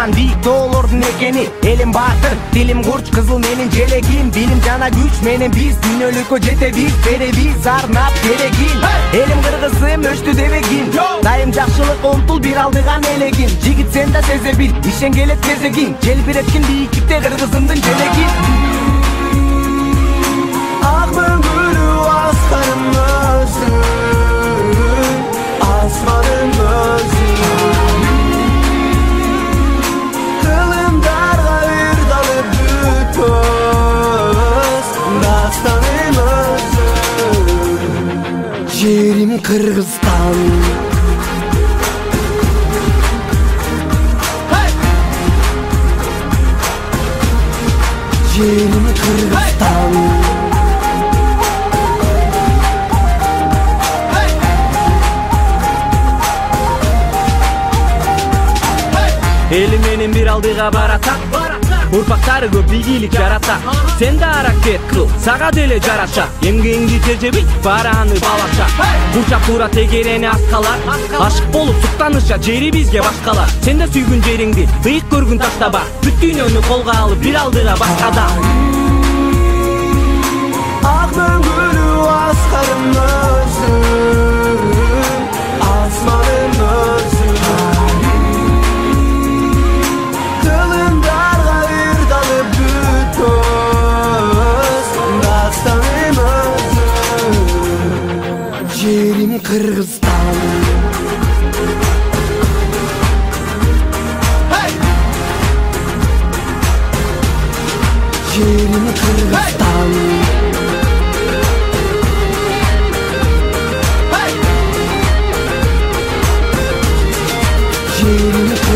Ыргызстан бийик тоолордун экени. Элим баатыр, тилим курч, кызыл менин желегим. Билим жана күч менен биз дүйнөлүккө жетебиз, беребиз арнап керегин. Элим кыргызым өчтү дебегин, дайым жакшылыкка умтул бир алдыган элегин. Жигит сен да сезе бил, ишен келет кезегин. Желбиреткин бийиктикте кыргызымдын желегин. Ак мөңгүлүү аскарым өзүң, асманым өзүң. Кылымдарга бир далы бүтөз, дастаным өзүң. Жерим Кыргызстан, жерим Кыргызстан. Эли менен бир алдыга барата, урпактары көп ийгилик жарата. Сен да аракет кыл, сага деле жараша. Эмгегиңди тежебей, барааны балаша. Бурчак туура тегерени аскалар, ашык болуп суктаныша жери бизге башкалар. Сен да сүйгүн жериңди, ыйык көргүн таштаба. Бүт дүйнөнү колго алып бир алдыга башкада. Ак мөңгүлүү аскарым өзүң, асманым өзүң. Кылымдарга бир далы бүтөз, дастаным өзүң. Жерим Кыргызстан, жерим Кыргызстан. Жерим